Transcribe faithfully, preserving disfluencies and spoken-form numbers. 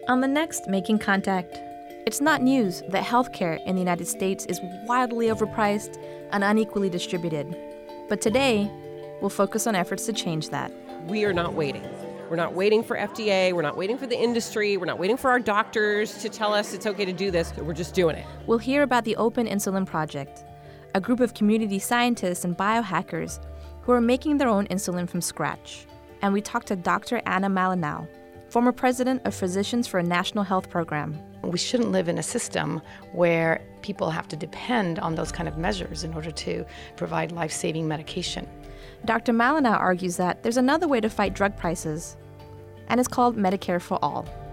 On the next Making Contact, it's not news that healthcare in the United States is wildly overpriced and unequally distributed. But today, we'll focus on efforts to change that. We are not waiting. We're not waiting for F D A. We're not waiting for the industry. We're not waiting for our doctors to tell us it's okay to do this. We're just doing it. We'll hear about the Open Insulin Project, a group of community scientists and biohackers who are making their own insulin from scratch. And we talked to Doctor Anna Malinow, former president of Physicians for a National Health Program. We shouldn't live in a system where people have to depend on those kind of measures in order to provide life-saving medication. Doctor Malinow argues that there's another way to fight drug prices, and it's called Medicare for All.